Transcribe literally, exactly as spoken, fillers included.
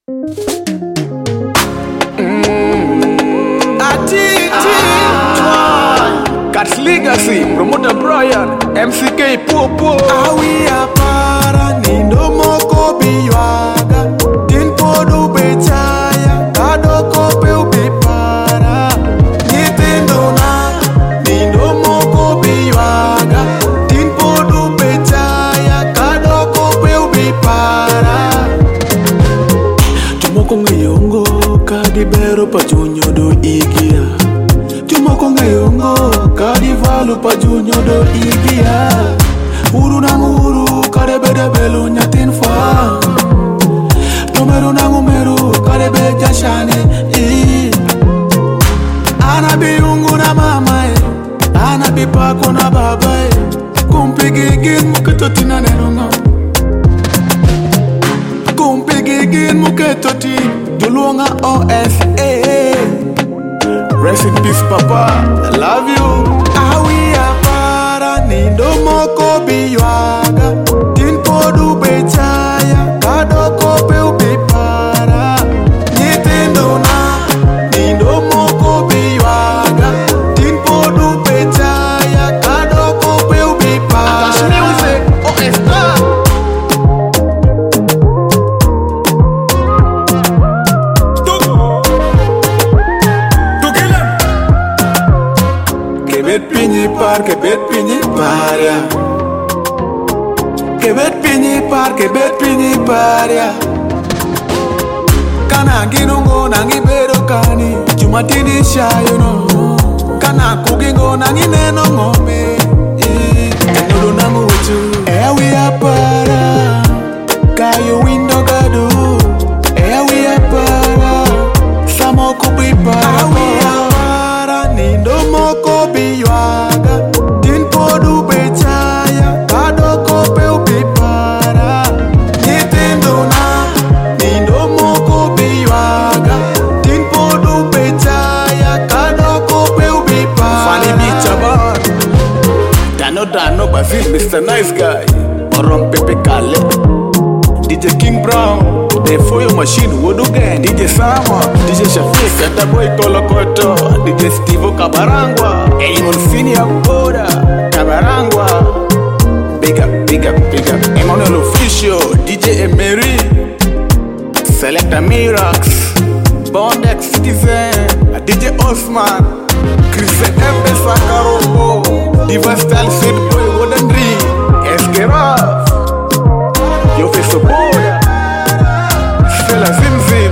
Cat's Legacy, Promoter Brian, M C K, Poor Poor. Awi apara nindo moko biwaga tin podu bechaya kado kope ubipara nitindo na nindo moko biwaga tin podu bechaya kado kope ubipara Tumoko ngayongo kadi bero pachunyo do igia Tumoko ngayongo kadi valu pachunyo do igia Uru nangu uru kade bede belu nyatin fa Tomeru nangu meru kade be jashane eh. Ana bi ungu na mama eh. Ana bi pako na baba eh. Kumpi gigin muketoti na nenunga Kumpi gigin muketoti Duluanga O S A Rest in peace papa, I love you Awi apara nindo moko biwaga tin podu bechaya kado kope ubipara nitindo na nindo moko biwaga tin podu bechaya kado kope ubipara Cash Music, O S A. Kebet pinyi par, kebet pinyi par ya Kebet pinyi par, kebet pinyi par ya Kana ginungo nangi bedo kani Jumatini shayo no Kana kugingo nangi neno ngome Tenulu nangu uchu Ewi apara Kayo window gado Ewi apara Samo kubipara Ewi apara Nindo moko biwaga tin podu bechaya kado kope ubipara nitindo na nindo moko biwaga tin podu bechaya kado kope ubipara Funny beat chabar Dano Dano Basil, Mister Nice Guy Orom Pepe Kale D J King Brown The Foyo Machine, Wodugen D J Sama, D J Shafiq Kata Boy Kolokoto D J Steve Kabarangwa Eamon Senior Boda Kabarangwa Big up, big up, big up Emmanuel Official D J Emery Selecta Mirax Bondex Citizen D J Osman Chris M. Sakarobo Diva Style Sweet Boy Woodenry S K Raf Yo Feso Boda Stella Zimzi